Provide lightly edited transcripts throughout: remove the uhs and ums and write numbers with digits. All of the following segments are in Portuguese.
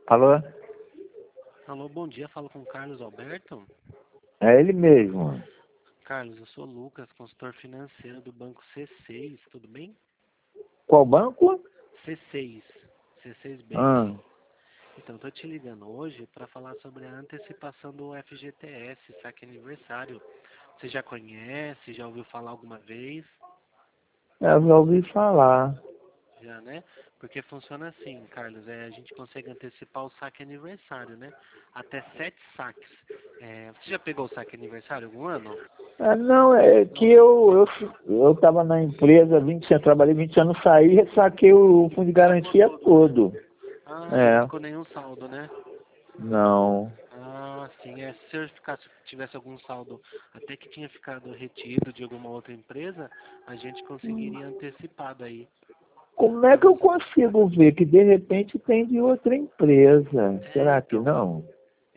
Alô? Alô, bom dia. Falo com o Carlos Alberto. É ele mesmo. Carlos, eu sou o Lucas, consultor financeiro do banco C6, tudo bem? Qual banco? C6, C6 Ah, Bank. Então, estou te ligando hoje para falar sobre a antecipação do FGTS, saque aniversário. Você já conhece, já ouviu falar alguma vez? eu já ouvi falar. Já, né? Porque funciona assim, Carlos, a gente consegue antecipar o saque aniversário, né? Até 7 saques. Você já pegou o saque aniversário algum ano? Não, é que eu tava na empresa 20 anos, trabalhei 20 anos, saí e saquei o fundo de Sacou garantia tudo, né? todo. Ah, não É, ficou nenhum saldo, né? não. Ah, sim, se o senhor tivesse algum saldo até que tinha ficado retido de alguma outra empresa, a gente conseguiria antecipado aí. Como é Pra que eu você. consigo ver que de repente tem de outra empresa? É, Será que então, não?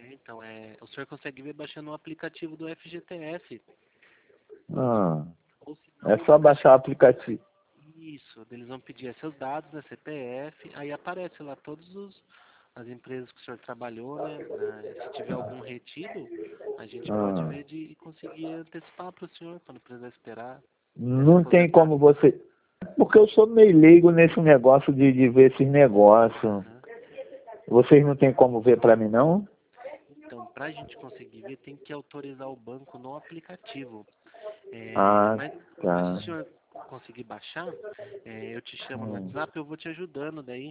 o senhor consegue ver baixando o aplicativo do FGTS. Ah, Ou se é não, só na baixar o caixinha. aplicativo. Isso, eles vão pedir seus dados, né, CPF, aí aparece lá as empresas que o senhor trabalhou, né? Se tiver algum retido, a gente pode Ah, ver de conseguir antecipar para o senhor, para não precisar esperar, né, se não tem aposentar. como você. Porque eu sou meio leigo nesse negócio de ver esses negócios. Aham. Vocês não tem como ver para mim, não? Então, para a gente conseguir ver, tem que autorizar o banco no aplicativo. Ah, Mas se o tá. senhor conseguir baixar, eu te chamo no Hum. WhatsApp, eu vou te ajudando daí.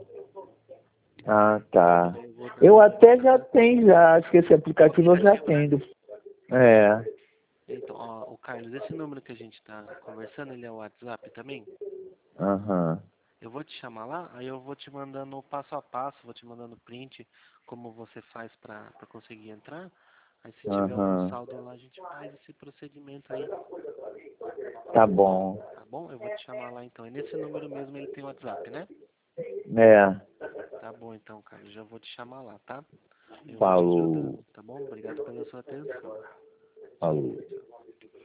Ah, tá. Eu vou Eu dando até já orientação. tenho, já. Acho que esse O aplicativo eu já aplicativo, né? tenho. É. Então, ó, o Carlos, esse número que a gente está conversando, ele é o WhatsApp também? Aham. Eu vou te chamar lá, aí eu vou te mandando o passo a passo, vou te mandando print, como você faz para conseguir entrar. Aí se tiver algum Aham. saldo lá, a gente faz esse procedimento aí, Tá bom. tá bom? Eu vou te chamar lá então. E nesse número mesmo ele tem WhatsApp, né? É. Tá bom então, Carlos, já vou te chamar lá, tá? Eu vou te Falou. ajudando, tá bom? Obrigado pela sua atenção. Falou.